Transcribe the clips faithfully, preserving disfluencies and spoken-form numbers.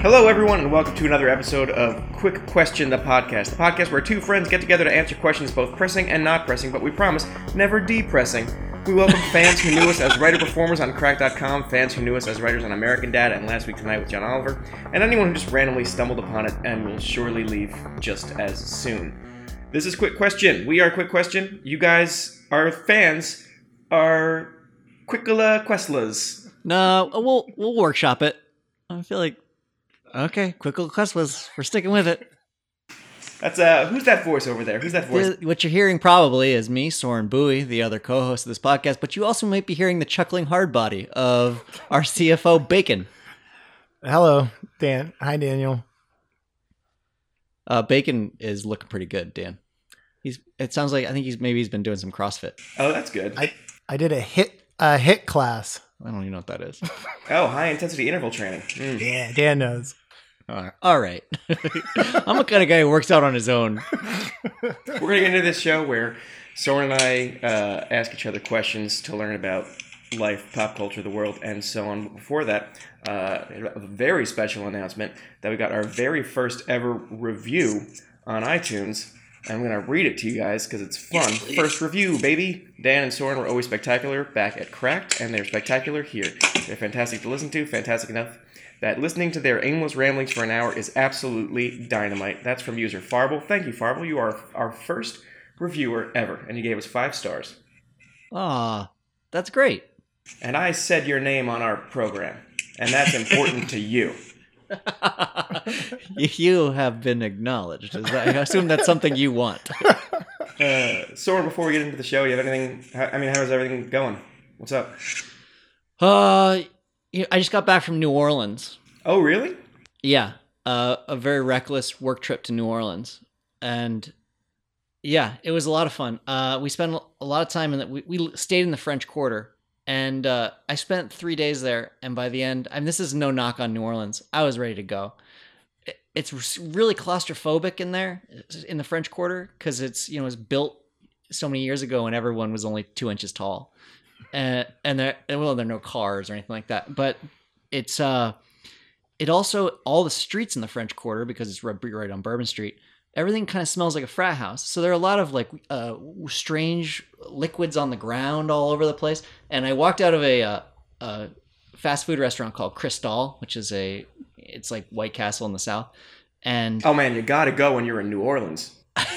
Hello, everyone, and welcome to another episode of Quick Question, the podcast. The podcast where two friends get together to answer questions both pressing and not pressing, but we promise, never depressing. We welcome fans who knew us as writer-performers on crack dot com, fans who knew us as writers on American Dad and Last Week Tonight with John Oliver, and anyone who just randomly stumbled upon it and will surely leave just as soon. This is Quick Question. We are Quick Question. You guys, our fans, are Quickula Questlers. No, we'll we'll workshop it. I feel like, okay, Quickula Questlers. We're sticking with it. That's uh, who's that voice over there? Who's that voice? What you're hearing probably is me, Soren Bowie, the other co-host of this podcast, but you also might be hearing the chuckling hard body of our C F O, Bacon. Hello, Dan. Hi, Daniel. Uh, Bacon is looking pretty good, Dan. He's. It sounds like I think he's maybe he's been doing some CrossFit. Oh, that's good. I I did a hit a hit class. I don't even know what that is. Oh, high intensity interval training. Mm. Yeah, Dan knows. Uh, all right. I'm the kind of guy who works out on his own. We're going to get into this show where Soren and I uh, ask each other questions to learn about life, pop culture, the world, and so on. But before that, uh, a very special announcement that we got our very first ever review on iTunes. I'm going to read it to you guys because it's fun. Yes, first review, baby. Dan and Soren were always spectacular back at Cracked, and they're spectacular here. They're fantastic to listen to, fantastic enough that listening to their aimless ramblings for an hour is absolutely dynamite. That's from user Farble. Thank you, Farble. You are our first reviewer ever, and you gave us five stars. Aw, that's great. And I said your name on our program, and that's important to you. You have been acknowledged. I assume that's something you want. uh, Soren, before we get into the show, you have anything? I mean, how's everything going? What's up? Uh, I just got back from New Orleans. Oh, really? Yeah, uh, a very reckless work trip to New Orleans, and yeah, it was a lot of fun. Uh, we spent a lot of time in that. We, we stayed in the French Quarter. And uh, I spent three days there, and by the end, I mean, this is no knock on New Orleans. I was ready to go. It's really claustrophobic in there, in the French Quarter, because it's, you know, it was built so many years ago, and everyone was only two inches tall, and and there, well, there are no cars or anything like that. But it's uh, it also all the streets in the French Quarter, because it's right right on Bourbon Street. Everything kind of smells like a frat house. So there are a lot of like uh, strange liquids on the ground all over the place. And I walked out of a, uh, a fast food restaurant called Cristal, which is a, it's like White Castle in the South. And oh man, you gotta go when you're in New Orleans. uh,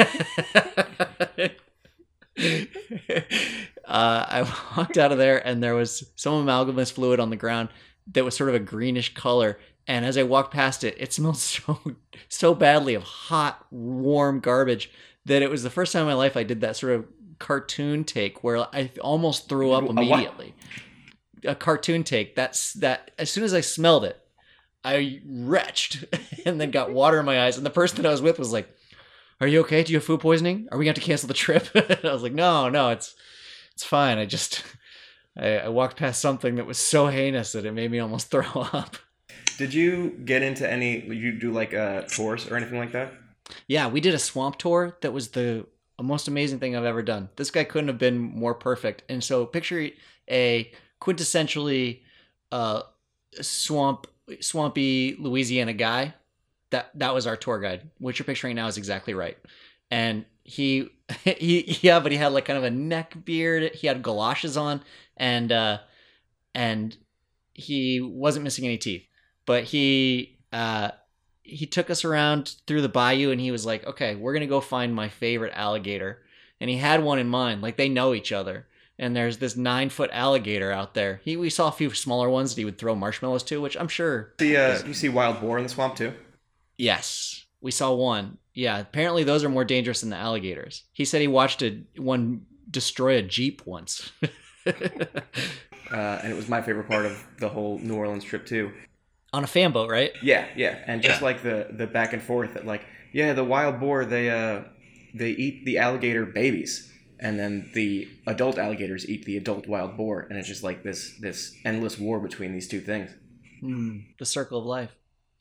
I walked out of there and there was some amalgamous fluid on the ground that was sort of a greenish color. And as I walked past it, it smelled so so badly of hot, warm garbage that it was the first time in my life I did that sort of cartoon take where I almost threw up immediately. A, a cartoon take. That's that. As soon as I smelled it, I retched and then got water in my eyes. And the person that I was with was like, "Are you okay? Do you have food poisoning? Are we going to have to cancel the trip?" And I was like, "No, no, it's it's fine. I just I, I walked past something that was so heinous that it made me almost throw up." Did you get into any, did you do like a tours or anything like that? Yeah, we did a swamp tour that was the most amazing thing I've ever done. This guy couldn't have been more perfect. And so picture a quintessentially uh, swamp, swampy Louisiana guy. That that was our tour guide. What you're picturing now is exactly right. And he, he yeah, but he had like kind of a neck beard. He had galoshes on, and uh, and he wasn't missing any teeth. But he uh, he took us around through the bayou, and he was like, "Okay, we're gonna go find my favorite alligator." And he had one in mind, like they know each other. And there's this nine foot alligator out there. He we saw a few smaller ones that he would throw marshmallows to, which I'm sure. The uh, you see wild boar in the swamp too? Yes, we saw one. Yeah, apparently those are more dangerous than the alligators. He said he watched a one destroy a Jeep once. uh, and it was my favorite part of the whole New Orleans trip too. On a fan boat, right? Yeah, yeah, and just yeah. like the, the back and forth, that like yeah, the wild boar they uh they eat the alligator babies, and then the adult alligators eat the adult wild boar, and it's just like this this endless war between these two things. Mm, the circle of life.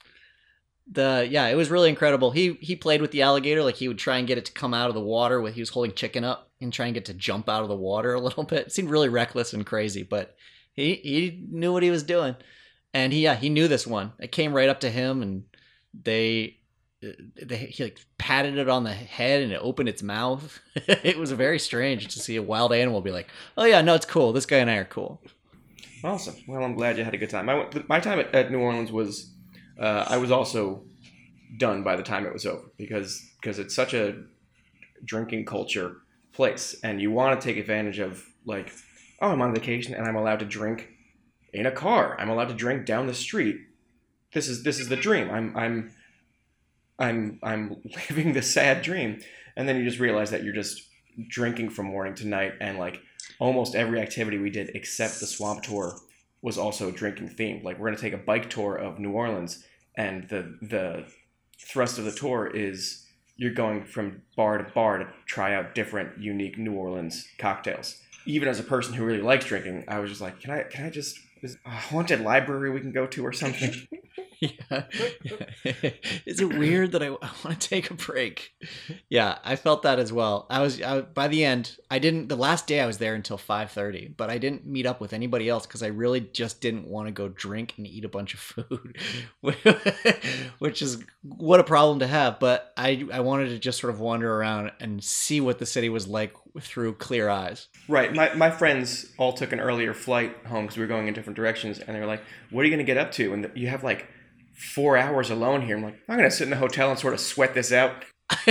The yeah, it was really incredible. He he played with the alligator, like he would try and get it to come out of the water with he was holding chicken up and try and get to jump out of the water a little bit. It seemed really reckless and crazy, but he he knew what he was doing. And he, yeah, he knew this one. It came right up to him, and they, they he like patted it on the head, and it opened its mouth. It was very strange to see a wild animal be like, "Oh yeah, no, it's cool. This guy and I are cool." Awesome. Well, I'm glad you had a good time. I went, my time at, at New Orleans was, uh, I was also done by the time it was over because because it's such a drinking culture place, and you want to take advantage of like, oh, I'm on vacation and I'm allowed to drink in a car. I'm allowed to drink down the street. This is this is the dream. I'm I'm I'm I'm living the sad dream, and then you just realize that you're just drinking from morning to night, and like almost every activity we did except the swamp tour was also drinking themed. Like we're gonna take a bike tour of New Orleans, and the the thrust of the tour is you're going from bar to bar to try out different unique New Orleans cocktails. Even as a person who really likes drinking, I was just like, can I can I just is a haunted library we can go to or something? Yeah. Is it weird that I, I want to take a break? Yeah, I felt that as well. I was I, by the end, I didn't. The last day I was there until five thirty, but I didn't meet up with anybody else because I really just didn't want to go drink and eat a bunch of food, which is what a problem to have. But I I wanted to just sort of wander around and see what the city was like through clear eyes. Right. My my friends all took an earlier flight home because we were going in different directions, and they were like, "What are you going to get up to?" And you have like four hours alone here. I'm like, I'm going to sit in the hotel and sort of sweat this out.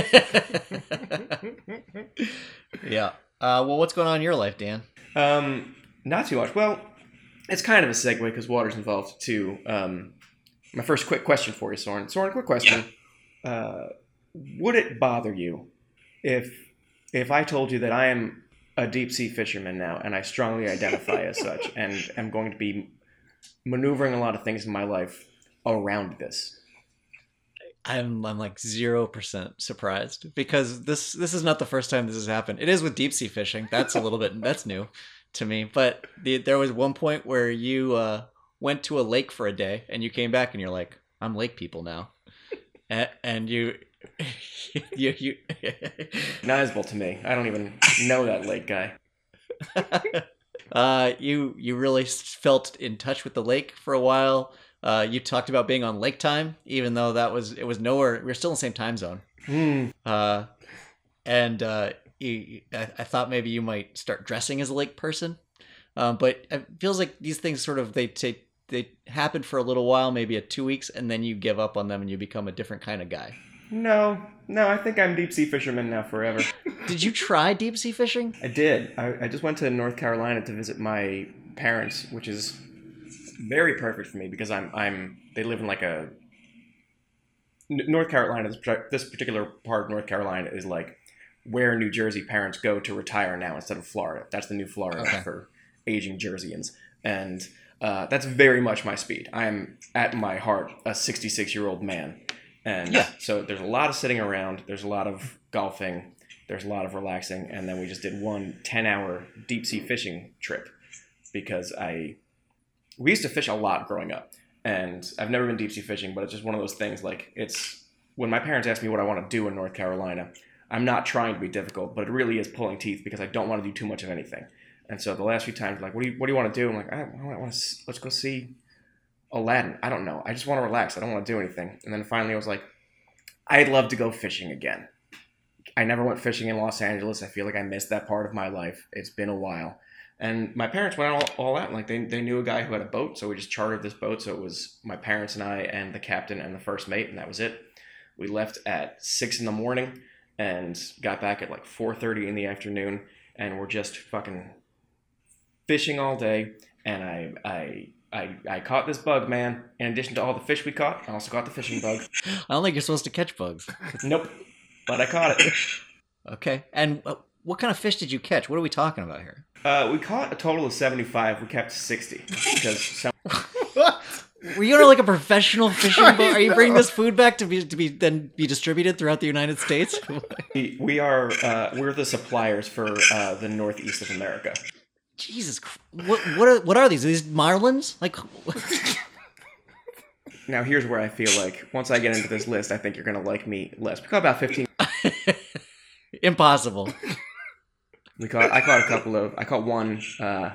Yeah. Uh, well, what's going on in your life, Dan? Um, not too much. Well, it's kind of a segue because water's involved too. Um, my first quick question for you, Soren. Soren, quick question. Uh, would it bother you if if I told you that I am a deep sea fisherman now, and I strongly identify as such, and am going to be maneuvering a lot of things in my life around this? I'm I'm like zero percent surprised because this this is not the first time this has happened. It is with deep sea fishing. That's a little bit that's new to me. But the, there was one point where you uh, went to a lake for a day and you came back and you're like, I'm lake people now, and, and you you you recognizable to me. I don't even know that lake guy. uh, you you really felt in touch with the lake for a while. Uh, you talked about being on lake time, even though that was it was nowhere. We were still in the same time zone. Mm. Uh, and uh, you, I, I thought maybe you might start dressing as a lake person, um, but it feels like these things sort of they take they happen for a little while, maybe a two weeks, and then you give up on them and you become a different kind of guy. No, no, I think I'm deep sea fisherman now forever. Did you try deep sea fishing? I did. I, I just went to North Carolina to visit my parents, which is very perfect for me because I'm I'm they live in like a North Carolina. This, this particular part of North Carolina is like where New Jersey parents go to retire now instead of Florida. That's the new Florida Okay. for aging Jerseyans, and uh, that's very much my speed. I am at my heart a sixty-six year old man, and Yeah. so there's a lot of sitting around. There's a lot of golfing. There's a lot of relaxing, and then we just did one ten hour deep sea fishing trip because I. We used to fish a lot growing up, and I've never been deep sea fishing, but it's just one of those things. Like it's when my parents ask me what I want to do in North Carolina, I'm not trying to be difficult, but it really is pulling teeth because I don't want to do too much of anything. And so the last few times, like, what do you what do you want to do? I'm like, I, I want to let's go see Aladdin. I don't know. I just want to relax. I don't want to do anything. And then finally, I was like, I'd love to go fishing again. I never went fishing in Los Angeles. I feel like I missed that part of my life. It's been a while. And my parents went all, all out. Like they, they knew a guy who had a boat, so we just chartered this boat. So it was my parents and I and the captain and the first mate, and that was it. We left at six in the morning and got back at like four thirty in the afternoon, and we're just fucking fishing all day. And I I I I caught this bug, man. In addition to all the fish we caught, I also caught the fishing bug. I don't think you're supposed to catch bugs. Nope, but I caught it. Okay. And uh, what kind of fish did you catch? What are we talking about here? Uh, we caught a total of seventy-five. We kept sixty because some. What? Were you on like a professional fishing boat? Are you bringing this food back to be to be then be distributed throughout the United States? we, we are uh, we're the suppliers for uh, the northeast of America. Jesus, Chr- what what are what are these? Are these marlins? Like, Now here's where I feel like once I get into this list, I think you're gonna like me less. We caught about fifteen. impossible. We caught I caught a couple of I caught one uh,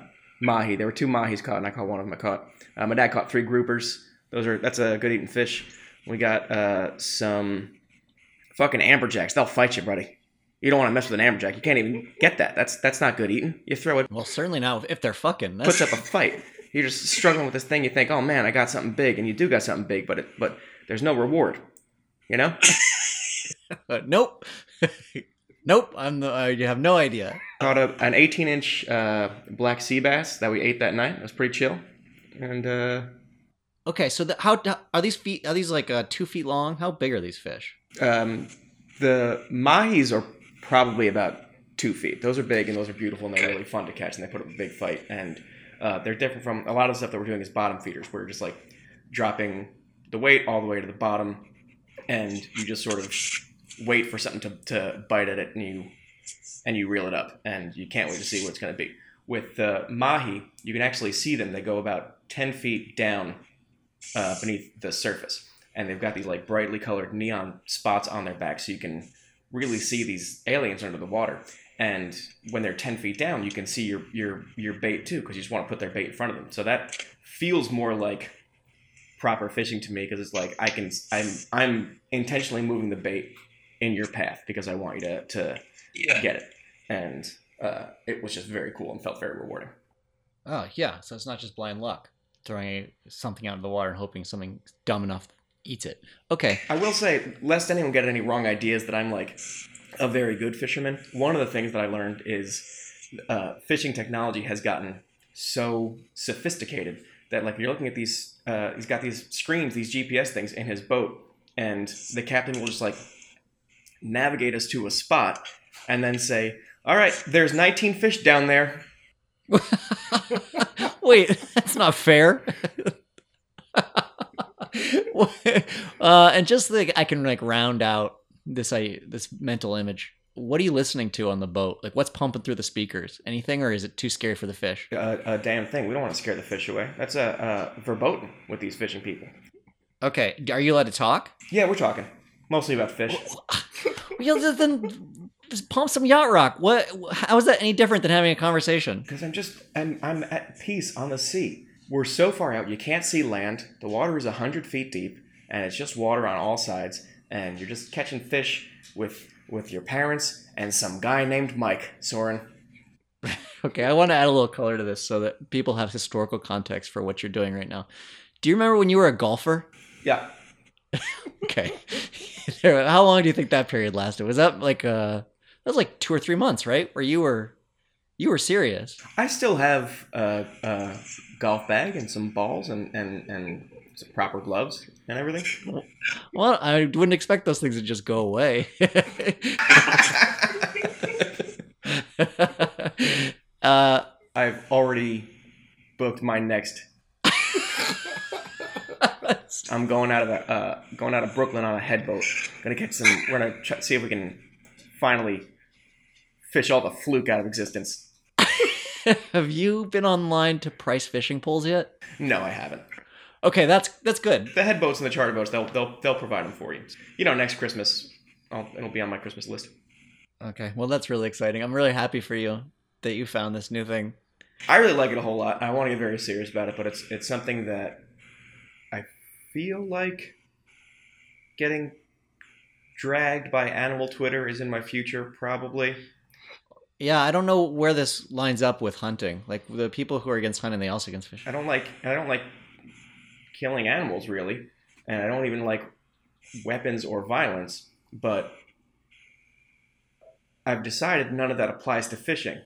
mahi. There were two mahis caught, and I caught one of them. I caught. Uh, my dad caught three groupers. Those are that's a good eating fish. We got uh, some fucking amberjacks. They'll fight you, buddy. You don't want to mess with an amberjack. You can't even get that. That's that's not good eating. You throw it. Well, certainly not if they're fucking. That's... Puts up a fight. You're just struggling with this thing. You think, oh man, I got something big, and you do got something big, but it, but there's no reward. You know? uh, nope. Nope. I'm the. Uh, you have no idea. Caught a, an eighteen inch uh, black sea bass that we ate that night. It was pretty chill. And uh, okay, so the, how are these feet? Are these like uh, two feet long? How big are these fish? Um, the mahis are probably about two feet. Those are big and those are beautiful and they're really fun to catch and they put up a big fight. And uh, they're different from a lot of the stuff that we're doing is bottom feeders, where you're just like dropping the weight all the way to the bottom and you just sort of wait for something to, to bite at it and you and you reel it up and you can't wait to see what it's going to be. With uh, mahi, you can actually see them. They go about ten feet down uh, beneath the surface. And they've got these like brightly colored neon spots on their back so you can really see these aliens under the water. And when they're ten feet down, you can see your your your bait too, because you just want to put their bait in front of them. So that feels more like proper fishing to me, because it's like I can I'm I'm intentionally moving the bait in your path because I want you to to yeah. get it. And uh, it was just very cool and felt very rewarding. Oh yeah, so it's not just blind luck, throwing something out of the water and hoping something dumb enough eats it. Okay. I will say, lest anyone get any wrong ideas that I'm like a very good fisherman, one of the things that I learned is uh, fishing technology has gotten so sophisticated that like you're looking at these, uh, he's got these screens, these G P S things in his boat, and the captain will just like navigate us to a spot and then say, all right, there's nineteen fish down there. Wait, that's not fair. uh, and just like I can like round out this I this mental image. What are you listening to on the boat? Like what's pumping through the speakers? Anything, or is it too scary for the fish? Uh, a damn thing. We don't want to scare the fish away. That's a uh, verboten with these fishing people. Okay, are you allowed to talk? Yeah, we're talking mostly about fish. Well, then just pump some yacht rock. What? How is that any different than having a conversation? Because I'm just I'm I'm at peace on the sea. We're so far out, you can't see land. The water is one hundred feet deep, and it's just water on all sides. And you're just catching fish with with your parents and some guy named Mike, Soren. Okay, I want to add a little color to this so that people have historical context for what you're doing right now. Do you remember when you were a golfer? Yeah. Okay. How long do you think that period lasted? Was that like uh that was like two or three months, right? Where you were you were serious. I still have a, a golf bag and some balls and, and, and some proper gloves and everything. Well, I wouldn't expect those things to just go away. uh, I've already booked my next. I'm going out of the, uh, going out of Brooklyn on a headboat. Gonna catch some. We're gonna try, see if we can finally fish all the fluke out of existence. Have you been online to price fishing poles yet? No, I haven't. Okay, that's that's good. The head boats and the charter boats, they'll they'll they'll provide them for you. You know, next Christmas, I'll, it'll be on my Christmas list. Okay, well that's really exciting. I'm really happy for you that you found this new thing. I really like it a whole lot. I want to get very serious about it, but it's it's something that I feel like getting dragged by animal Twitter is in my future, probably. Yeah, I don't know where this lines up with hunting. Like the people who are against hunting, they also against fishing. I don't like I don't like killing animals really, and I don't even like weapons or violence. But I've decided none of that applies to fishing.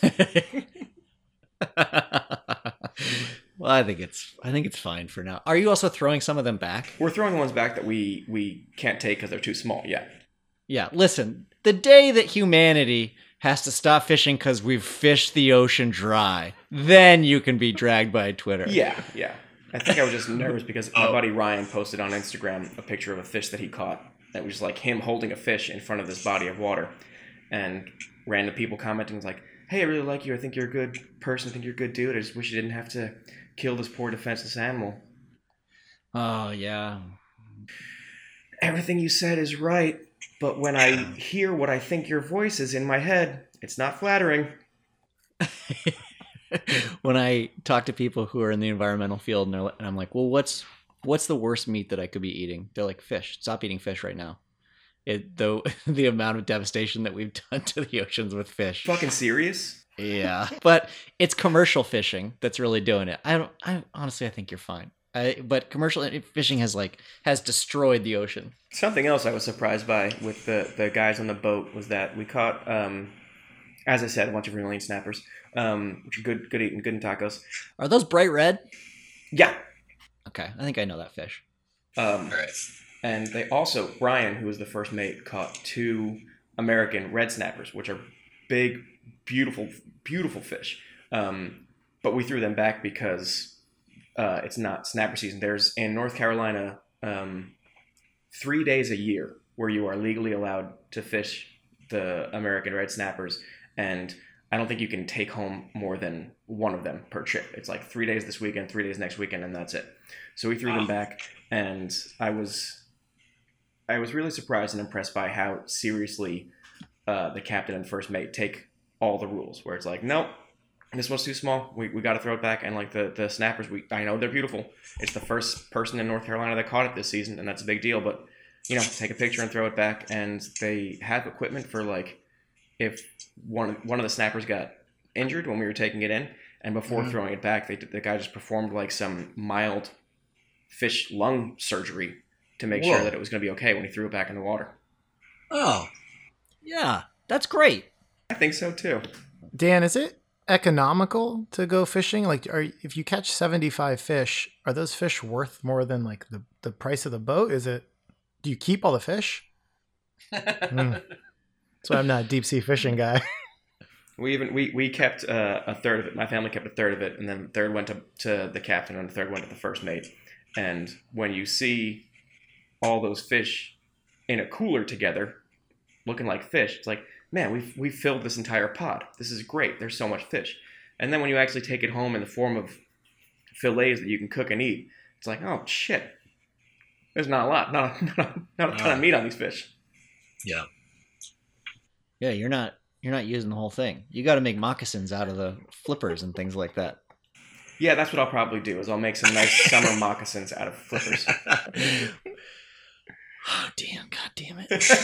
Well, I think it's I think it's fine for now. Are you also throwing some of them back? We're throwing the ones back that we we can't take because they're too small. Yeah. Yeah. Listen, the day that humanity has to stop fishing because we've fished the ocean dry, then you can be dragged by Twitter. Yeah, yeah. I think I was just nervous because my buddy Ryan posted on Instagram a picture of a fish that he caught. That was like him holding a fish in front of this body of water, and random people commenting was like, "Hey, I really like you. I think you're a good person. I think you're a good dude. I just wish you didn't have to kill this poor defenseless animal." Oh yeah. Everything you said is right. But when I hear what I think your voice is in my head, it's not flattering. when I talk to people who are in the environmental field, and, they're, and I'm like, well, what's what's the worst meat that I could be eating? They're like, fish. Stop eating fish right now. It though the amount of devastation that we've done to the oceans with fish. Fucking serious? Yeah, but it's commercial fishing that's really doing it. I don't. I honestly, I think you're fine. I, but commercial fishing has like has destroyed the ocean. Something else I was surprised by with the, the guys on the boat was that we caught, um, as I said, a bunch of vermilion snappers, um, which are good, good eating, good in tacos. Are those bright red? Yeah. Okay, I think I know that fish. Um, Right. And they also, Brian, who was the first mate, caught two American red snappers, which are big, beautiful, beautiful fish. Um, but we threw them back because uh, it's not snapper season. There's, in North Carolina, um, three days a year where you are legally allowed to fish the American red snappers. And I don't think you can take home more than one of them per trip. It's like three days this weekend, three days next weekend, and that's it. So we threw them back, and I was, I was really surprised and impressed by how seriously uh, the captain and first mate take all the rules. Where it's like, nope, this one's too small. We we got to throw it back. And like the the snappers, we I know they're beautiful. It's the first person in North Carolina that caught it this season, and that's a big deal. But you know, take a picture and throw it back. And they have equipment for like if one one of the snappers got injured when we were taking it in, and before mm-hmm. throwing it back, they the guy just performed like some mild fish lung surgery to make Whoa. sure that it was going to be okay when he threw it back in the water. Oh, yeah, that's great. I think so too. Dan, is it economical to go fishing? Like, are if you catch seventy-five fish, are those fish worth more than like the, the price of the boat? Is it? Do you keep all the fish? mm. That's why I'm not a deep sea fishing guy. We even we we kept uh, a third of it. My family kept a third of it, and then the third went to, to the captain, and the third went to the first mate. And when you see all those fish in a cooler together, looking like fish, it's like, man, we've we filled this entire pod. This is great. There's so much fish. And then when you actually take it home in the form of fillets that you can cook and eat, it's like, oh shit, there's not a lot, not a, not a, not a ton of meat on these fish. Yeah. Yeah, you're not you're not using the whole thing. You got to make moccasins out of the flippers and things like that. Yeah, that's what I'll probably do. Is I'll make some nice summer moccasins out of flippers. Oh damn! God damn it!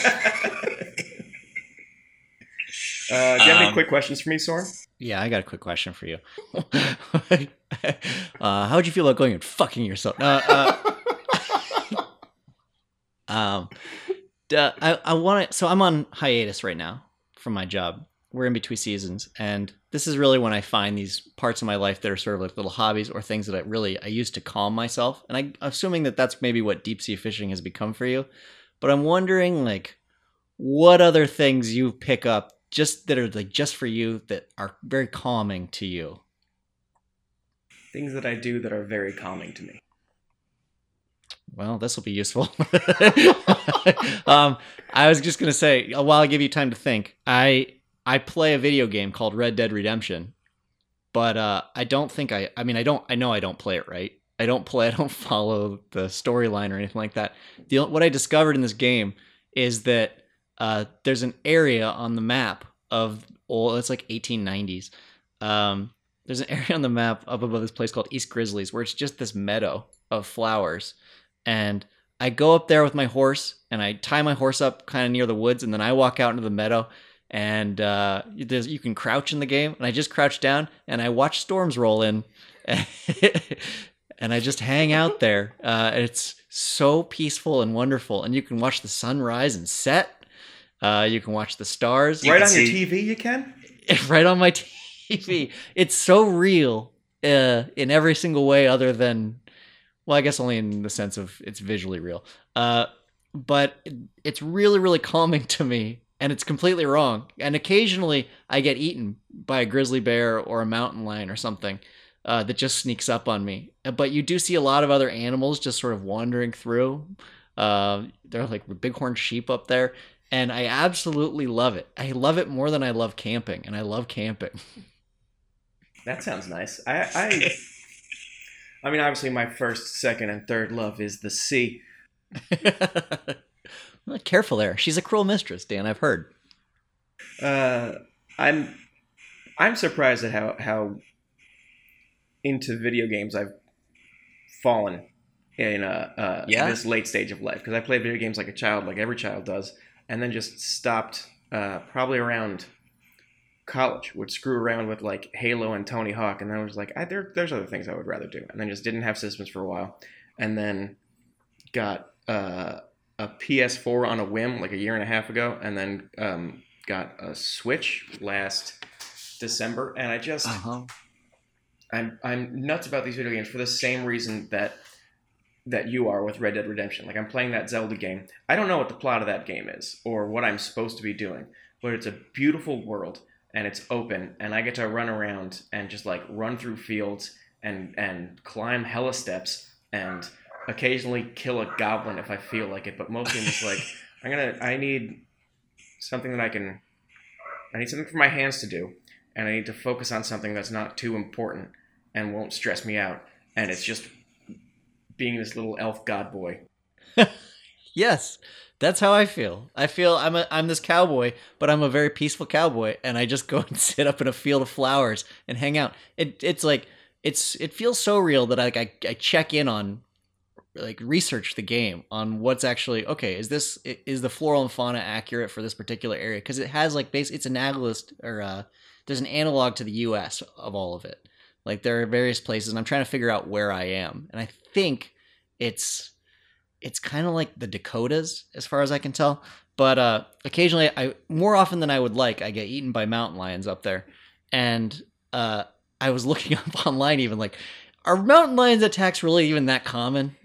Uh, do you have any Um, quick questions for me, Soren? Yeah, I got a quick question for you. uh, how would you feel about going and fucking yourself? Uh, uh, um, duh, I I want to. So I'm on hiatus right now from my job. We're in between seasons, and this is really when I find these parts of my life that are sort of like little hobbies or things that I really I use to calm myself. And I, I'm assuming that that's maybe what deep sea fishing has become for you. But I'm wondering, like, what other things you pick up just that are like just for you that are very calming to you. Things that I do that are very calming to me. Well, this will be useful. um, I was just gonna say, while I give you time to think, I I play a video game called Red Dead Redemption, but uh, I don't think I. I mean, I don't. I know I don't play it right. I don't play. I don't follow the storyline or anything like that. The what I discovered in this game is that uh, there's an area on the map of oh, it's like eighteen nineties. Um, there's an area on the map up above this place called East Grizzlies where it's just this meadow of flowers. And I go up there with my horse and I tie my horse up kind of near the woods, and then I walk out into the meadow, and uh, there's, you can crouch in the game, and I just crouch down and I watch storms roll in and I just hang out there. Uh, it's so peaceful and wonderful, and you can watch the sun rise and set. Uh, you can watch the stars. Right on see- your T V, you can? Right on my T V. It's so real uh, in every single way other than, well, I guess only in the sense of it's visually real. Uh, but it's really, really calming to me, and it's completely wrong. And occasionally I get eaten by a grizzly bear or a mountain lion or something uh, that just sneaks up on me. But you do see a lot of other animals just sort of wandering through. Uh, there are like bighorn sheep up there. And I absolutely love it. I love it more than I love camping, and I love camping. That sounds nice. I, I, I mean, obviously, my first, second, and third love is the sea. Well, careful there. She's a cruel mistress, Dan. I've heard. Uh, I'm, I'm surprised at how how into video games I've fallen in uh, uh, Yeah? this late stage of life, because I played video games like a child, like every child does, and then just stopped uh, probably around college. Would screw around with like Halo and Tony Hawk, and then I was like, I, there, there's other things I would rather do, and then just didn't have systems for a while, and then got uh, a P S four on a whim like a year and a half ago, and then um, got a Switch last December, and I just Uh-huh. I'm I'm nuts about these video games for the same reason that that you are with Red Dead Redemption. Like, I'm playing that Zelda game. I don't know what the plot of that game is or what I'm supposed to be doing, but it's a beautiful world and it's open, and I get to run around and just like run through fields and and climb hella steps and occasionally kill a goblin if I feel like it, but mostly I'm just like I'm gonna I need something that I can I need something for my hands to do, and I need to focus on something that's not too important and won't stress me out, and it's just being this little elf god boy. Yes, that's how I feel. I feel I'm a I'm this cowboy, but I'm a very peaceful cowboy, and I just go and sit up in a field of flowers and hang out. It it's like it's it feels so real that I like I, I check in on, like, research the game on what's actually okay. Is this is the floral and fauna accurate for this particular area? Because it has like base it's analogous or uh, there's an analog to the U S of all of it. Like, there are various places, and I'm trying to figure out where I am, and I think it's it's kind of like the Dakotas as far as I can tell. But uh, occasionally, I more often than I would like, I get eaten by mountain lions up there, and uh, I was looking up online even like, are mountain lions attacks really even that common?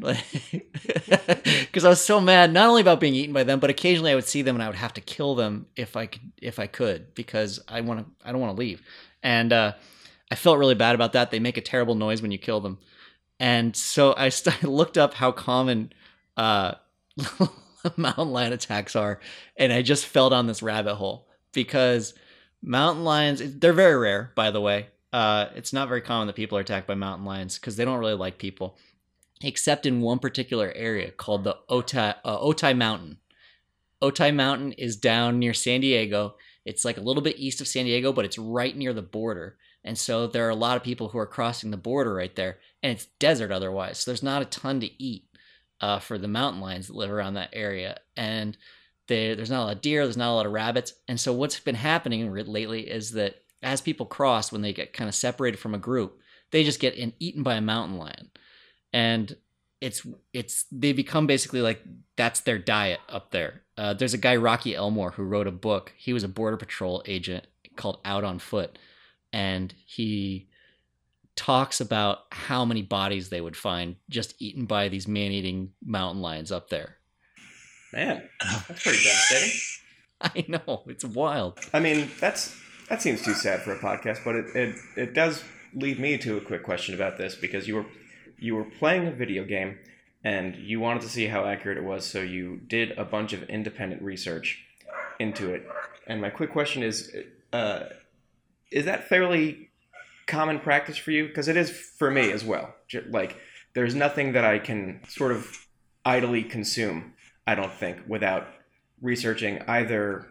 Because I was so mad, not only about being eaten by them, but occasionally I would see them and I would have to kill them if I could, if I could, because I want to, I don't want to leave. And uh, I felt really bad about that. They make a terrible noise when you kill them. And so I st- looked up how common uh, mountain lion attacks are, and I just fell down this rabbit hole because mountain lions, they're very rare, by the way. Uh, it's not very common that people are attacked by mountain lions because they don't really like people, except in one particular area called the Otay, uh, Otay Mountain. Otay Mountain is down near San Diego. It's like a little bit east of San Diego, but it's right near the border. And so there are a lot of people who are crossing the border right there, and it's desert otherwise. So there's not a ton to eat uh, for the mountain lions that live around that area. And they, there's not a lot of deer, there's not a lot of rabbits. And so what's been happening lately is that as people cross, when they get kind of separated from a group, they just get in, eaten by a mountain lion. And it's it's they become basically like that's their diet up there. Uh, there's a guy, Rocky Elmore, who wrote a book. He was a Border Patrol agent called Out on Foot. And he talks about how many bodies they would find just eaten by these man-eating mountain lions up there. Man, that's pretty devastating. I know, it's wild. I mean, that's that seems too sad for a podcast, but it, it, it does lead me to a quick question about this, because you were you were playing a video game and you wanted to see how accurate it was, so you did a bunch of independent research into it. And my quick question is, uh, is that fairly common practice for you? Because it is for me as well. Like, there's nothing that I can sort of idly consume, I don't think, without researching either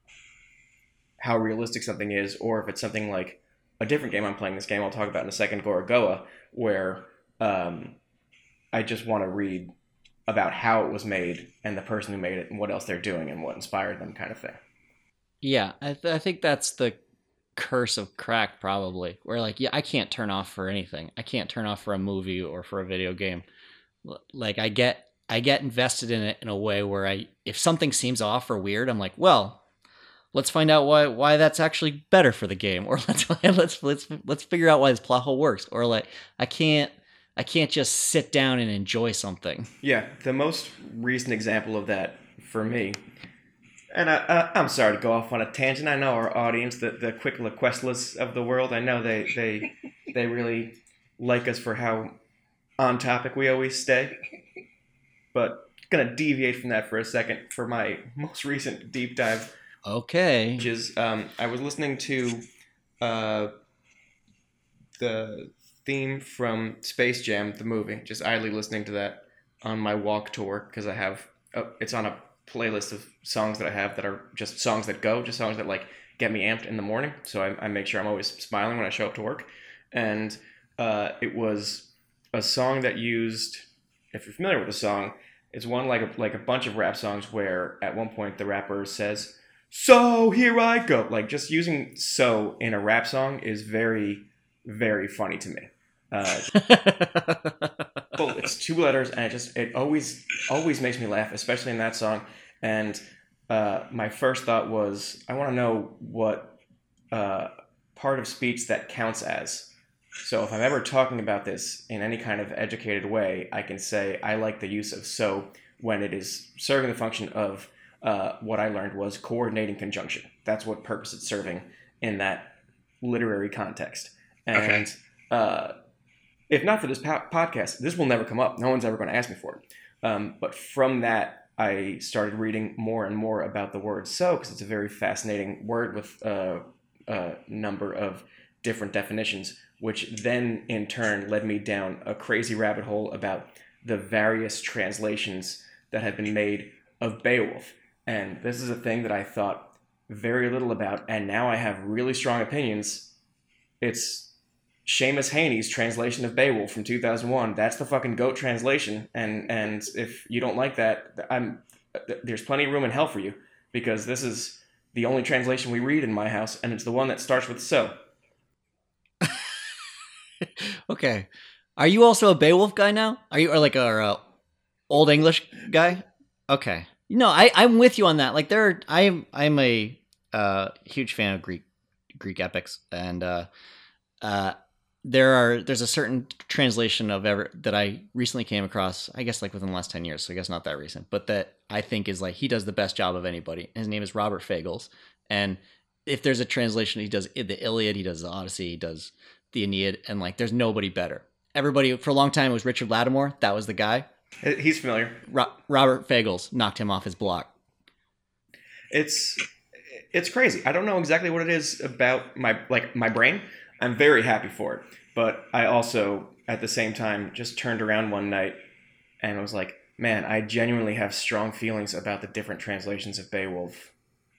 how realistic something is, or if it's something like a different game I'm playing, this game I'll talk about in a second, Gorogoa, where um, I just want to read about how it was made and the person who made it and what else they're doing and what inspired them, kind of thing. Yeah, I, th- I think that's the curse of crack, probably, where like, yeah, I can't turn off for anything. I can't turn off for a movie or for a video game. Like, I get I get invested in it in a way where I, if something seems off or weird, I'm like, well, let's find out why why that's actually better for the game, or let's let's let's let's figure out why this plot hole works. Or like, I can't I can't just sit down and enjoy something. Yeah, the most recent example of that for me, and I, I, I'm sorry to go off on a tangent. I know our audience, the the quick LaQuestlas of the world, I know they they they really like us for how on topic we always stay. But gonna deviate from that for a second for my most recent deep dive. Okay. Which is, um, I was listening to uh, the theme from Space Jam, the movie, just idly listening to that on my walk to work, because I have, uh, it's on a playlist of songs that I have that are just songs that go, just songs that like get me amped in the morning. So I, I make sure I'm always smiling when I show up to work. And Uh, it was a song that used, if you're familiar with the song, it's one like a, like a bunch of rap songs where at one point the rapper says, "So here I go." Like just using "so" in a rap song is very, very funny to me. Uh, well, it's two letters, and it just it always always makes me laugh, especially in that song. And uh, my first thought was, I want to know what uh, part of speech that counts as. So if I'm ever talking about this in any kind of educated way, I can say I like the use of "so" when it is serving the function of uh, what I learned was coordinating conjunction. That's what purpose it's serving in that literary context. And Okay. uh, if not for this po- podcast, this will never come up. No one's ever going to ask me for it. Um, but from that, I started reading more and more about the word "so" because it's a very fascinating word with uh, a number of different definitions, which then in turn led me down a crazy rabbit hole about the various translations that have been made of Beowulf. And this is a thing that I thought very little about, and now I have really strong opinions. It's Seamus Haney's translation of Beowulf from two thousand one. That's the fucking GOAT translation, and and if you don't like that, I'm there's plenty of room in hell for you, because this is the only translation we read in my house, and it's the one that starts with "so." Okay. Are you also a Beowulf guy now? Are you or like a uh, old English guy? Okay. No, I I'm with you on that. Like there, are, I'm I'm a uh, huge fan of Greek Greek epics, and uh, uh, there are there's a certain translation of ever that I recently came across. I guess like within the last ten years, so I guess not that recent, but that I think is like he does the best job of anybody. His name is Robert Fagles, and if there's a translation, he does the Iliad, he does the Odyssey, he does the Aeneid, and like there's nobody better. Everybody for a long time it was Richard Lattimore. That was the guy. He's familiar. Ro- Robert Fagles knocked him off his block. It's it's crazy. I don't know exactly what it is about my like my brain. I'm very happy for it, but I also at the same time just turned around one night and was like, man, I genuinely have strong feelings about the different translations of Beowulf.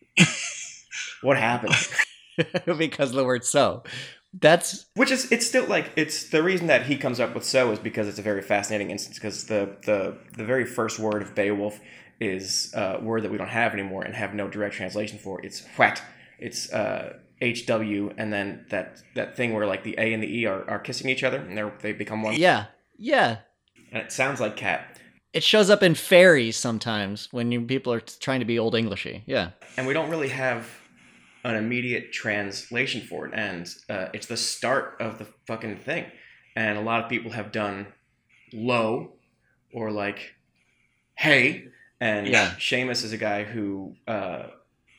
What happened? Because of the word "so." That's Which is, it's still like, it's the reason that he comes up with "so" is because it's a very fascinating instance, because the, the, the very first word of Beowulf is a word that we don't have anymore and have no direct translation for. It's "what." It's uh, H W, and then that, that thing where like the A and the E are, are kissing each other, and they they become one. yeah, yeah. And it sounds like cat. It shows up in fairies sometimes when you, people are trying to be old Englishy. Yeah. And we don't really have an immediate translation for it, and uh, it's the start of the fucking thing. And a lot of people have done "lo" or like "hey," and Yeah. Seamus is a guy who uh,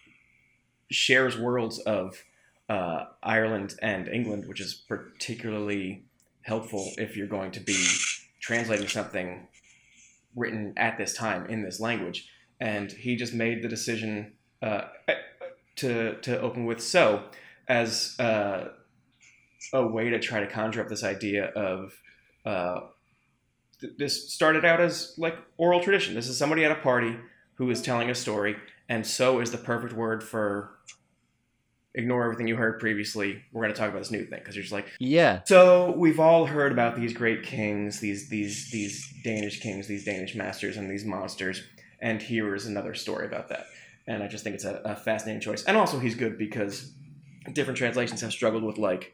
shares worlds of uh, Ireland and England, which is particularly helpful if you're going to be translating something written at this time in this language. And he just made the decision uh, to to open with "so" as uh, a way to try to conjure up this idea of uh, th- this started out as like oral tradition. This is somebody at a party who is telling a story, and "so" is the perfect word for ignore everything you heard previously. We're going to talk about this new thing, because you're just like, Yeah. so we've all heard about these great kings, these these these Danish kings, these Danish masters, and these monsters, and here is another story about that. And I just think it's a, a fascinating choice. And also he's good because different translations have struggled with like,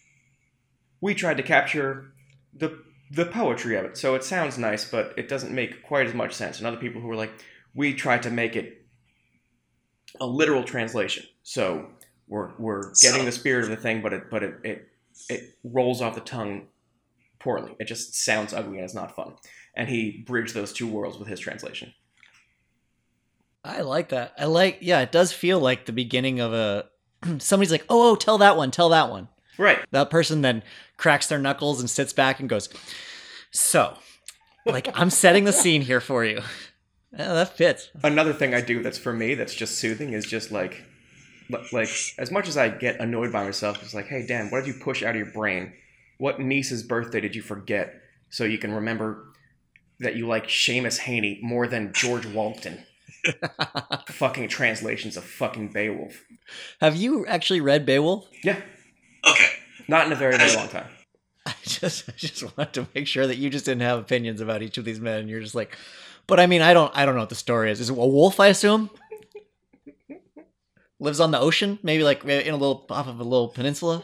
we tried to capture the the poetry of it, so it sounds nice, but it doesn't make quite as much sense. And other people who were like, we tried to make it a literal translation, so we're we're getting the spirit of the thing, but it but it it, it rolls off the tongue poorly. It just sounds ugly and it's not fun. And he bridged those two worlds with his translation. I like that. I like, yeah, it does feel like the beginning of a, somebody's like, oh, oh, tell that one, tell that one. Right. That person then cracks their knuckles and sits back and goes, so, like, I'm setting the scene here for you. Yeah, that fits. Another thing I do that's for me that's just soothing is just like, like as much as I get annoyed by myself, it's like, hey, Dan, what did you push out of your brain? What niece's birthday did you forget so you can remember that you like Seamus Haney more than George Walton? Fucking translations of fucking Beowulf. Have you actually read Beowulf? Yeah. Okay. Not in a very, very long time. I just I just want to make sure that you just didn't have opinions about each of these men, and you're just like, but I mean, I don't I don't know what the story is. Is it a wolf? I assume lives on the ocean, maybe like in a little off of a little peninsula.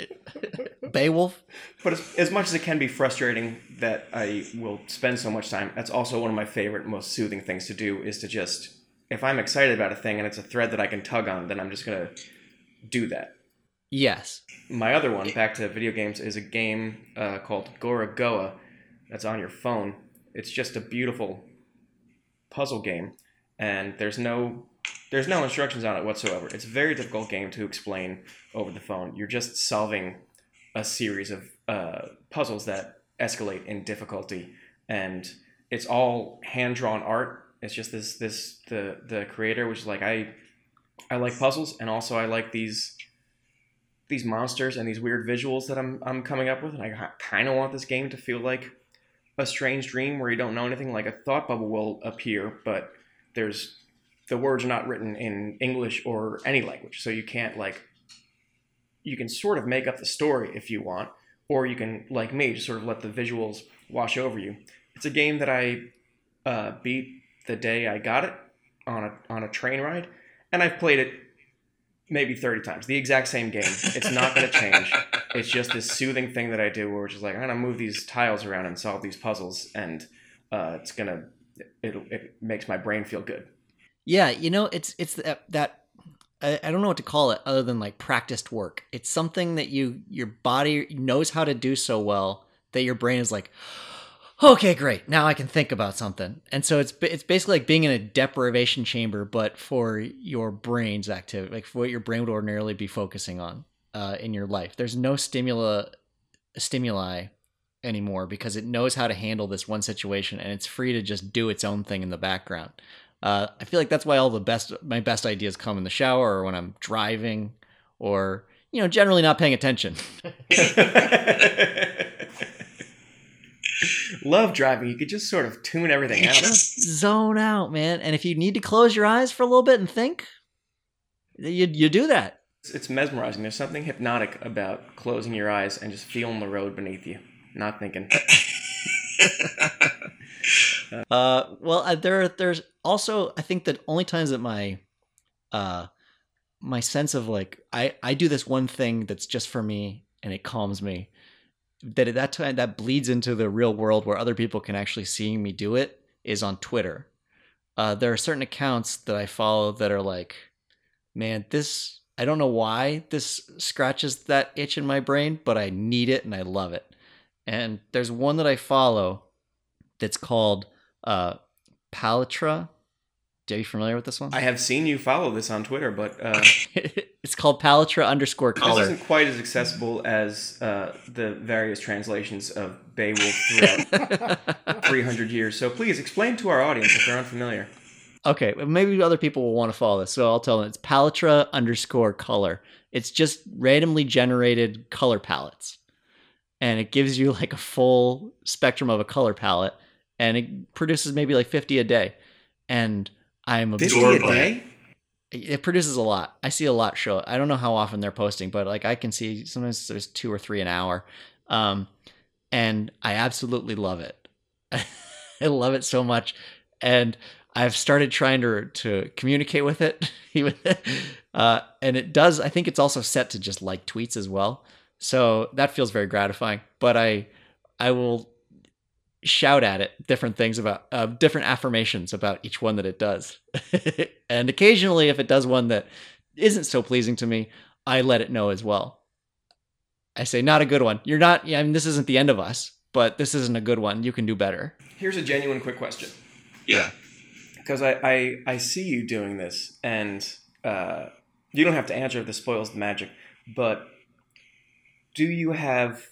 Beowulf. But as, as much as it can be frustrating that I will spend so much time, that's also one of my favorite, most soothing things to do is to just, if I'm excited about a thing and it's a thread that I can tug on, then I'm just going to do that. Yes. My other one, back to video games, is a game uh, called Gorogoa that's on your phone. It's just a beautiful puzzle game, and there's no there's no instructions on it whatsoever. It's a very difficult game to explain over the phone. You're just solving a series of uh, puzzles that escalate in difficulty, and it's all hand-drawn art. It's just this this the the creator was like, I I like puzzles, and also I like these these monsters and these weird visuals that I'm I'm coming up with, and I kind of want this game to feel like a strange dream where you don't know anything. Like a thought bubble will appear, but there's the words are not written in English or any language, so you can't like you can sort of make up the story if you want, or you can, like me, just sort of let the visuals wash over you. It's a game that I uh, beat the day I got it on a on a train ride, and I've played it maybe thirty times. The exact same game. It's not going to change. It's just this soothing thing that I do where it's just like, I'm going to move these tiles around and solve these puzzles, and uh, it's going to, it it makes my brain feel good. Yeah, you know, it's it's that, that I, I don't know what to call it other than like practiced work. It's something that you your body knows how to do so well that your brain is like, okay, great, now I can think about something. And so it's it's basically like being in a deprivation chamber, but for your brain's activity, like for what your brain would ordinarily be focusing on uh, in your life. There's no stimula stimuli anymore because it knows how to handle this one situation, and it's free to just do its own thing in the background. Uh, I feel like that's why all the best, my best ideas come in the shower or when I'm driving or, you know, generally not paying attention. Love driving. You could just sort of tune everything out. Just zone out, man. And if you need to close your eyes for a little bit and think, you you do that. It's mesmerizing. There's something hypnotic about closing your eyes and just feeling the road beneath you, not thinking. uh, well, uh, there there's also, I think that only times that my uh my sense of like I I do this one thing that's just for me and it calms me, that at that time that bleeds into the real world where other people can actually see me do it is on Twitter. Uh, there are certain accounts that I follow that are like, man, this, I don't know why this scratches that itch in my brain, but I need it and I love it. And there's one that I follow that's called uh, Palatra. Are you familiar with this one? I have seen you follow this on Twitter, but uh, it's called Palatra underscore color. This isn't quite as accessible as uh, the various translations of Beowulf throughout three hundred years. So please explain to our audience if they're unfamiliar. Okay, maybe other people will want to follow this, so I'll tell them it's Palatra underscore color. It's just randomly generated color palettes, and it gives you like a full spectrum of a color palette, and it produces maybe like fifty a day, and I'm absorbed by it. It produces a lot. I see a lot show. I don't know how often they're posting, but like I can see sometimes there's two or three an hour, um, and I absolutely love it. I love it so much, and I've started trying to to communicate with it, even, uh, and it does. I think it's also set to just like tweets as well, so that feels very gratifying. But I I will shout at it different things about uh, different affirmations about each one that it does, and occasionally, if it does one that isn't so pleasing to me, I let it know as well. I say, not a good one. You're not. I mean, this isn't the end of us, but this isn't a good one. You can do better. Here's a genuine quick question. Yeah. Because I, I, I see you doing this, and uh, you don't have to answer if this spoils the magic, but do you have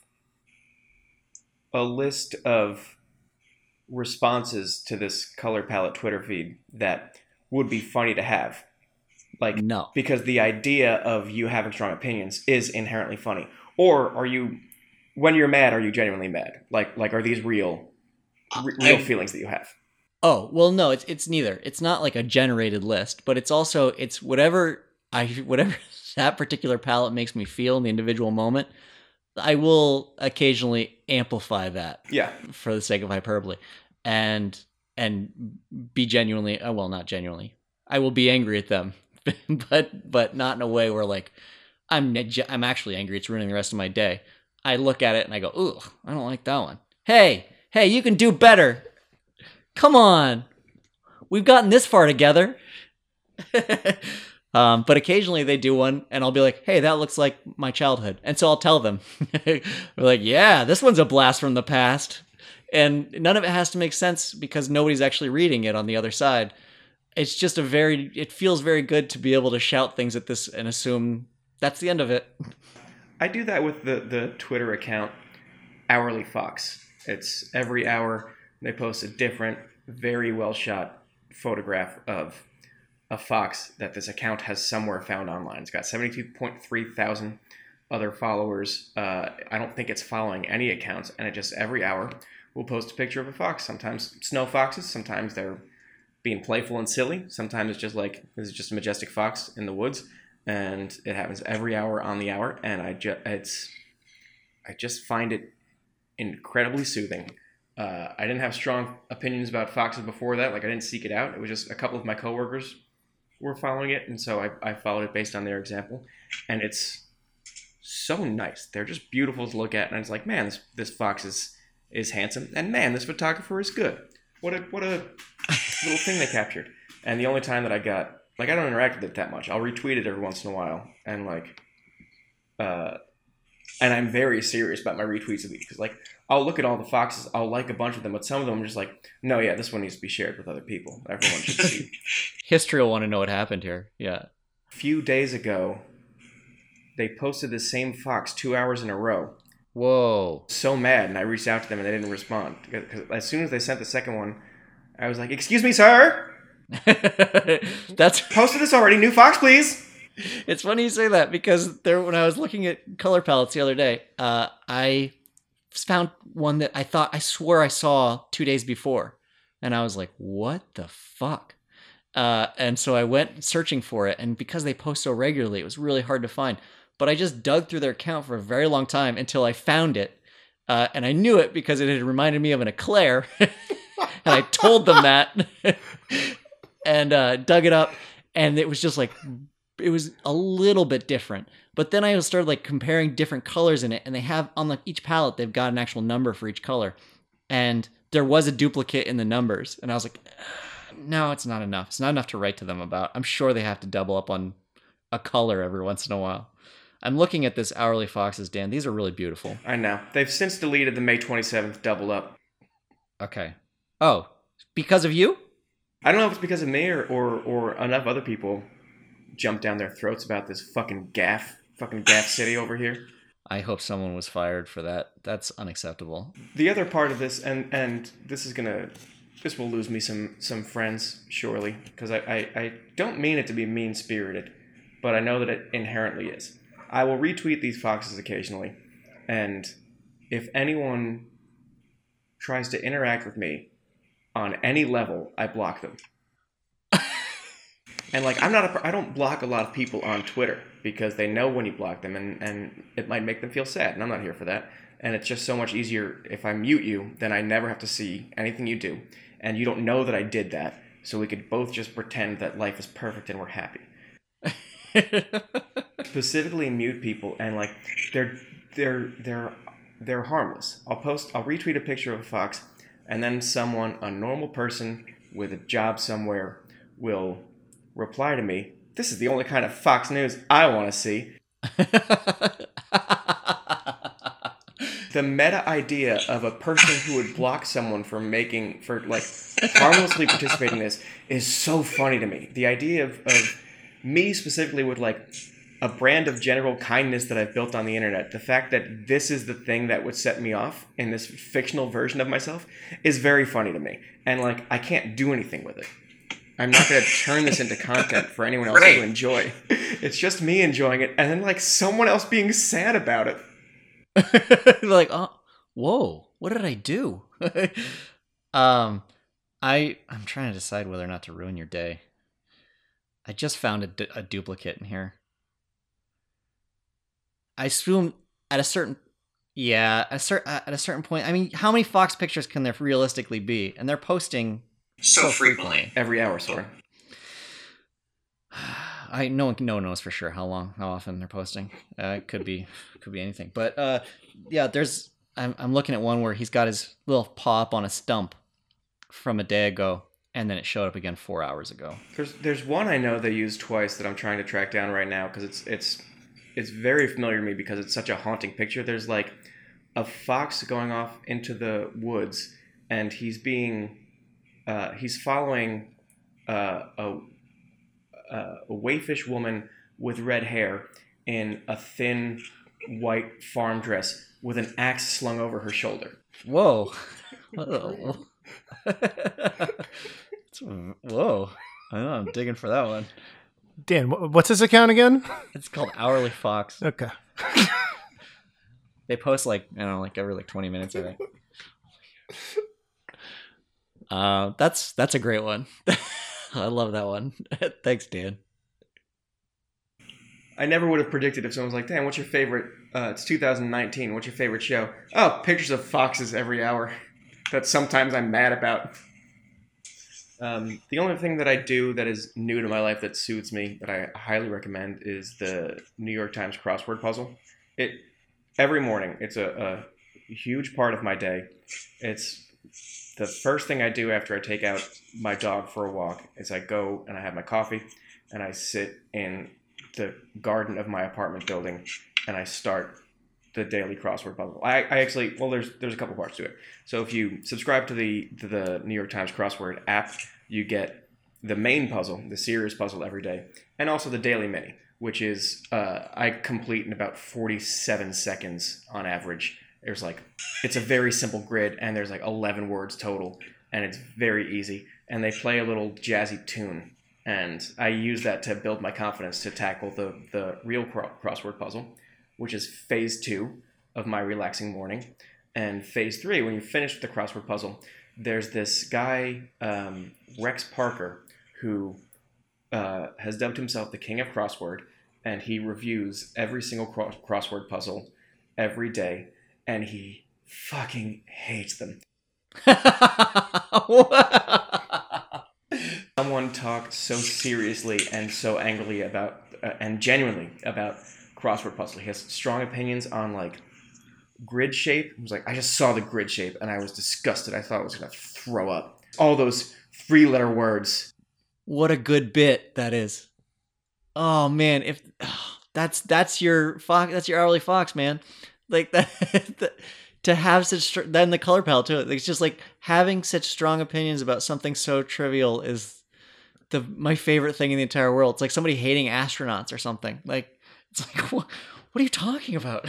a list of responses to this color palette Twitter feed that would be funny to have? Like, no. Because the idea of you having strong opinions is inherently funny. Or are you, when you're mad, are you genuinely mad? Like, like are these real, r- real I, feelings that you have? Oh, well, no, it's it's neither. It's not like a generated list, but it's also, it's whatever I whatever that particular palette makes me feel in the individual moment. I will occasionally amplify that Yeah. for the sake of hyperbole, and and be genuinely, oh, well, not genuinely. I will be angry at them, but but not in a way where like I'm I'm actually angry. It's ruining the rest of my day. I look at it and I go, ooh, I don't like that one. Hey, hey, you can do better. Come on, we've gotten this far together. Um, but occasionally they do one and I'll be like, hey, that looks like my childhood. And so I'll tell them. We're like, yeah, this one's a blast from the past. And none of it has to make sense because nobody's actually reading it on the other side. It's just a very, it feels very good to be able to shout things at this and assume that's the end of it. I do that with the, the Twitter account, Hourly Fox. It's every hour they post a different, very well shot photograph of a fox that this account has somewhere found online. It's got seventy-two point three thousand other followers. Uh, I don't think it's following any accounts, and it just every hour will post a picture of a fox. Sometimes snow foxes, sometimes they're being playful and silly. Sometimes it's just like, this is just a majestic fox in the woods, and it happens every hour on the hour, and I just, it's, I just find it incredibly soothing. Uh, I didn't have strong opinions about foxes before that. Like, I didn't seek it out. It was just a couple of my coworkers were following it, and so I, I followed it based on their example. And it's so nice. They're just beautiful to look at, and it's like, man, this, this fox is is handsome, and man, this photographer is good. What a what a little thing they captured. And the only time that I got, like, I don't interact with it that much. I'll retweet it every once in a while, and like, uh, and I'm very serious about my retweets of these because, like, I'll look at all the foxes, I'll like a bunch of them, but some of them are just like, no, yeah, this one needs to be shared with other people. Everyone should see. History will want to know what happened here. Yeah. A few days ago, they posted the same fox two hours in a row. Whoa. So mad, and I reached out to them and they didn't respond. Because as soon as they sent the second one, I was like, excuse me, sir? That's posted this already. New fox, please. It's funny you say that because there, when I was looking at color palettes the other day, uh, I found one that I thought, I swore I saw two days before. And I was like, what the fuck? Uh, and so I went searching for it. And because they post so regularly, it was really hard to find. But I just dug through their account for a very long time until I found it. Uh, and I knew it because it had reminded me of an eclair. And I told them that. and uh, dug it up. And it was just like, it was a little bit different. But then I started like comparing different colors in it. And they have, on like each palette, they've got an actual number for each color. And there was a duplicate in the numbers. And I was like, no, it's not enough. It's not enough to write to them about. I'm sure they have to double up on a color every once in a while. I'm looking at this Hourly Foxes, Dan. These are really beautiful. I know. They've since deleted the May twenty-seventh double up. Okay. Oh, because of you? I don't know if it's because of me or, or, or enough other people jumped down their throats about this fucking gaff. Fucking gaff city over here. I hope someone was fired for that. That's unacceptable. The other part of this, and, and this is gonna... This will lose me some, some friends, surely, because I, I, I don't mean it to be mean-spirited, but I know that it inherently is. I will retweet these foxes occasionally, and if anyone tries to interact with me on any level, I block them. And, like, I'm not a, I don't block a lot of people on Twitter, because they know when you block them, and, and it might make them feel sad, and I'm not here for that. And it's just so much easier if I mute you, then I never have to see anything you do. And you don't know that I did that, so we could both just pretend that life is perfect and we're happy. Specifically mute people, and like they're they're they're they're harmless. I'll post, I'll retweet a picture of a fox, and then someone, a normal person with a job somewhere, will reply to me, "This is the only kind of Fox News I want to see." The meta idea of a person who would block someone for making, for like harmlessly participating in this is so funny to me. The idea of, of me specifically with like a brand of general kindness that I've built on the internet, the fact that this is the thing that would set me off in this fictional version of myself is very funny to me. And like, I can't do anything with it. I'm not going to turn this into content for anyone else to enjoy. It's just me enjoying it, and then like someone else being sad about it. Like, oh, whoa, what did I do? um, I I'm trying to decide whether or not to ruin your day. I just found a, du- a duplicate in here. I assume at a certain Yeah, a cer- uh, at a certain point, I mean, how many Fox pictures can there realistically be? And they're posting So, so frequently. frequently. Every hour, Soren. I no one no one knows for sure how long, how often they're posting. Uh, it could be could be anything. But uh, yeah, there's I'm I'm looking at one where he's got his little paw up on a stump from a day ago, and then it showed up again four hours ago. There's there's one I know they used twice that I'm trying to track down right now because it's it's it's very familiar to me because it's such a haunting picture. There's like a fox going off into the woods, and he's being uh, he's following uh, a uh, a wayfish woman with red hair in a thin white farm dress with an axe slung over her shoulder. Whoa. Whoa. I know, I'm digging for that one. Dan, what's his account again? It's called Hourly Fox. Okay. They post like, I don't know, like every like twenty minutes, I think. Uh, that's that's a great one. I love that one. Thanks, Dan. I never would have predicted if someone was like, Dan, what's your favorite, uh, it's two thousand nineteen, what's your favorite show? Oh, pictures of foxes every hour that sometimes I'm mad about. Um, the only thing that I do that is new to my life that suits me, that I highly recommend, is the New York Times crossword puzzle. It every morning, it's a, a huge part of my day. It's the first thing I do after I take out my dog for a walk is I go and I have my coffee and I sit in the garden of my apartment building and I start the daily crossword puzzle. I, I actually, well, there's there's a couple parts to it. So if you subscribe to the to the New York Times crossword app, you get the main puzzle, the serious puzzle every day, and also the daily mini, which is uh, I complete in about forty-seven seconds on average. There's like, it's a very simple grid, and there's like eleven words total, and it's very easy. And they play a little jazzy tune, and I use that to build my confidence to tackle the the real cro- crossword puzzle, which is phase two of my relaxing morning. And phase three, when you finish with the crossword puzzle, there's this guy, um, Rex Parker, who uh, has dubbed himself the King of Crossword, and he reviews every single cro- crossword puzzle every day, and he fucking hates them. Someone talked so seriously and so angrily about, uh, and genuinely about crossword puzzle. He has strong opinions on like grid shape. He was like, I just saw the grid shape and I was disgusted. I thought I was gonna throw up. All those three-letter words. What a good bit that is. Oh man, if oh, that's that's your fox, that's your Hourly Fox, man. Like that, that to have such then the color palette too. It's just like having such strong opinions about something so trivial is the my favorite thing in the entire world. It's like somebody hating astronauts or something. Like it's like what, what are you talking about?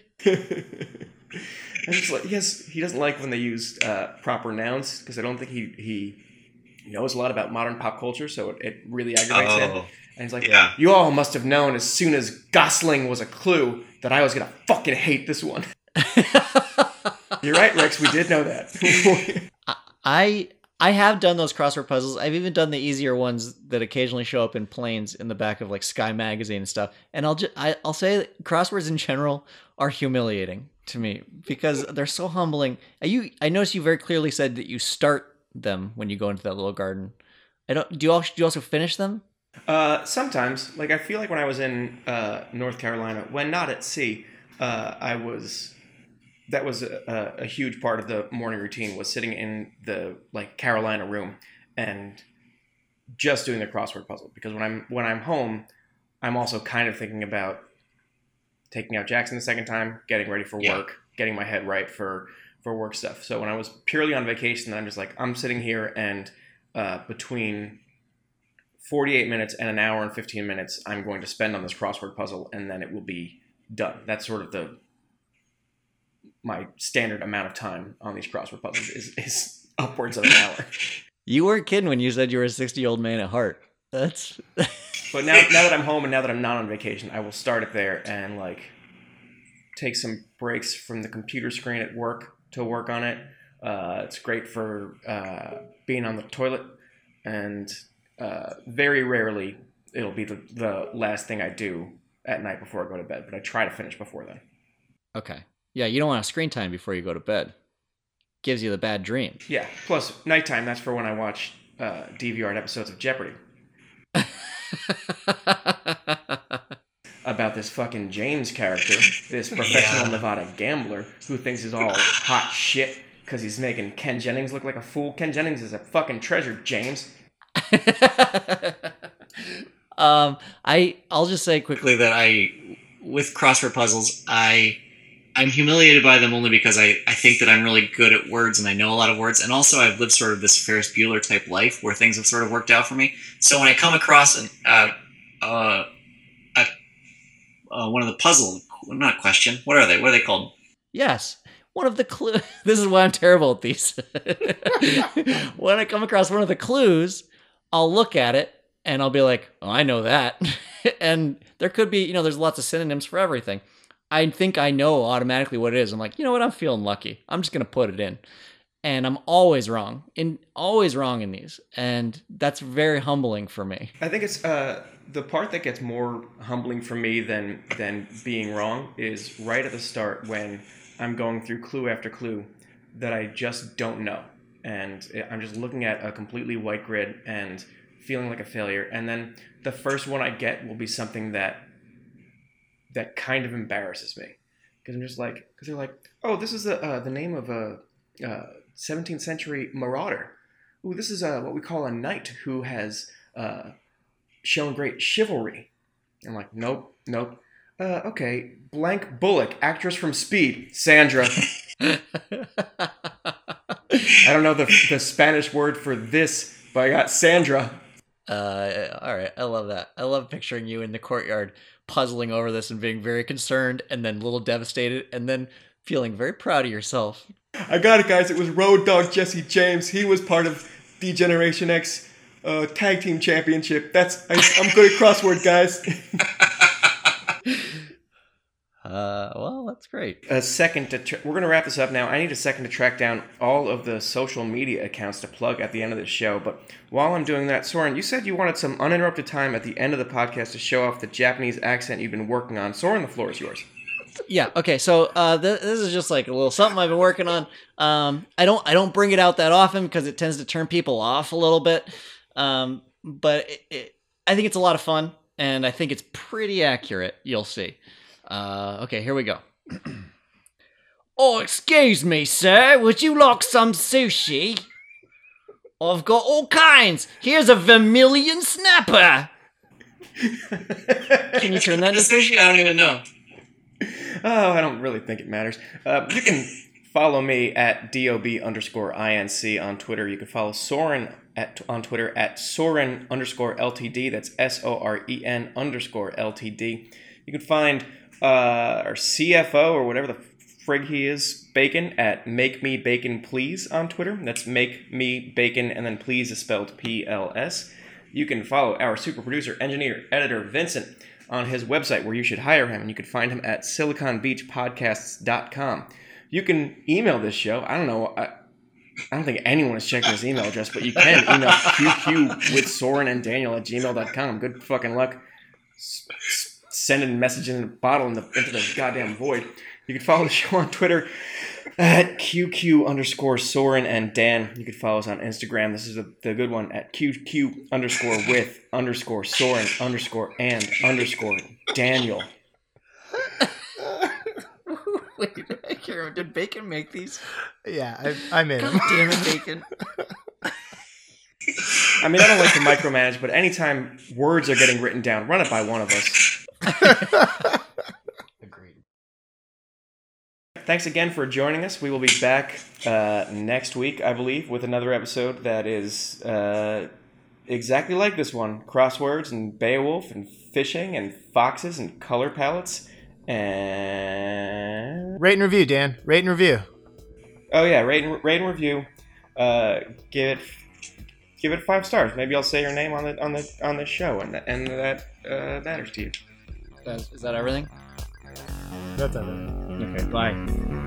And it's like, yes, he doesn't like when they use uh, proper nouns because I don't think he he knows a lot about modern pop culture, so it, it really aggravates Oh, him. And he's like, yeah. you all must have known as soon as Gosling was a clue that I was gonna fucking hate this one. You're right, Rex. We did know that. I I have done those crossword puzzles. I've even done the easier ones that occasionally show up in planes in the back of like Sky Magazine and stuff. And I'll just I, I'll say that crosswords in general are humiliating to me because they're so humbling. You I noticed you very clearly said that you start them when you go into that little garden. I don't. Do you also do you also finish them? Uh, sometimes, like I feel like when I was in uh, North Carolina, when not at sea, uh, I was. That was a, a huge part of the morning routine was sitting in the like Carolina room and just doing the crossword puzzle because when I'm when I'm home, I'm also kind of thinking about taking out Jackson the second time, getting ready for Yeah. work, getting my head right for for work stuff. So when I was purely on vacation, then I'm just like I'm sitting here and uh, between forty-eight minutes and an hour and fifteen minutes, I'm going to spend on this crossword puzzle, and then it will be done. That's sort of the my standard amount of time on these crossword puzzles is, is upwards of an hour. You weren't kidding when you said you were a sixty-year-old man at heart. That's. But now, now that I'm home and now that I'm not on vacation, I will start it there and like take some breaks from the computer screen at work to work on it. Uh, it's great for uh, being on the toilet, and uh, very rarely it'll be the, the last thing I do at night before I go to bed. But I try to finish before then. Okay. Yeah, you don't want to screen time before you go to bed. Gives you the bad dream. Yeah. Plus, nighttime, that's for when I watch uh, D V R'd episodes of Jeopardy. About this fucking James character, this professional yeah. Nevada gambler who thinks he's all hot shit because he's making Ken Jennings look like a fool. Ken Jennings is a fucking treasure, James. um, I I'll just say quickly that I, with crossword puzzles, I I'm humiliated by them only because I, I think that I'm really good at words and I know a lot of words, and also I've lived sort of this Ferris Bueller type life where things have sort of worked out for me. So when I come across an uh uh. Uh, one of the puzzle, not question. What are they? What are they called? Yes. One of the clues. This is why I'm terrible at these. When I come across one of the clues, I'll look at it and I'll be like, oh, I know that. And there could be, you know, there's lots of synonyms for everything. I think I know automatically what it is. I'm like, you know what? I'm feeling lucky. I'm just going to put it in. And I'm always wrong. In always wrong in these. And that's very humbling for me. I think it's uh, the part that gets more humbling for me than than being wrong is right at the start when I'm going through clue after clue that I just don't know. And I'm just looking at a completely white grid and feeling like a failure. And then the first one I get will be something that that kind of embarrasses me. Because I'm just like, because they're like, oh, this is the, uh, the name of a... Uh, seventeenth century marauder. Ooh, this is uh, what we call a knight who has uh, shown great chivalry. I'm like, nope, nope. Uh, okay, blank Bullock, actress from Speed, Sandra. I don't know the the Spanish word for this, but I got Sandra. Uh, all right, I love that. I love picturing you in the courtyard puzzling over this and being very concerned and then a little devastated and then feeling very proud of yourself. I got it, guys. It was Road Dogg Jesse James. He was part of the Generation X uh, Tag Team Championship. That's I, I'm good at crossword, guys. uh, well, that's great. A second to tra- we're gonna wrap this up now. I need a second to track down all of the social media accounts to plug at the end of the show. But while I'm doing that, Soren, you said you wanted some uninterrupted time at the end of the podcast to show off the Japanese accent you've been working on. Soren, the floor is yours. Yeah. Okay. So uh, th- this is just like a little something I've been working on. Um, I don't I don't bring it out that often because it tends to turn people off a little bit. Um, but it, it, I think it's a lot of fun, and I think it's pretty accurate. You'll see. Uh, okay. Here we go. Oh, excuse me, sir. Would you like some sushi? I've got all kinds. Here's a vermilion snapper. Can you turn that into sushi? I don't even know. Oh, I don't really think it matters. Uh, you can follow me at dob underscore inc on Twitter. You can follow Soren at, on Twitter at Soren underscore ltd. That's S O R E N underscore ltd. You can find uh, our C F O or whatever the frig he is, Bacon, at Make Me Bacon Please on Twitter. That's Make Me Bacon and then Please is spelled P L S. You can follow our super producer, engineer, editor, Vincent, on his website where you should hire him, and you can find him at silicon beach podcasts dot com. You can email this show. I don't know. I, I don't think anyone is checking his email address, but you can email Q Q with Soren and Daniel at gmail dot com. Good fucking luck s- s- sending messages in a bottle in the, into the goddamn void. You can follow the show on Twitter at Q Q underscore Soren and Dan. You can follow us on Instagram. This is the, the good one at Q Q underscore with underscore Soren underscore and underscore Daniel. Wait, I can't remember. Did Bacon make these? Yeah, I, I made God them. damn it, Bacon. I mean, I don't like to micromanage, but anytime words are getting written down, run it by one of us. Agreed. Thanks again for joining us. We will be back uh, next week, I believe, with another episode that is uh, exactly like this one. Crosswords and Beowulf and fishing and foxes and color palettes and... Rate and review, Dan. Rate and review. Oh, yeah. Rate and, rate and review. Uh, give it give it five stars. Maybe I'll say your name on the on the on the show, and that, and that uh, matters to you. Is that everything? That's everything. Okay, bye.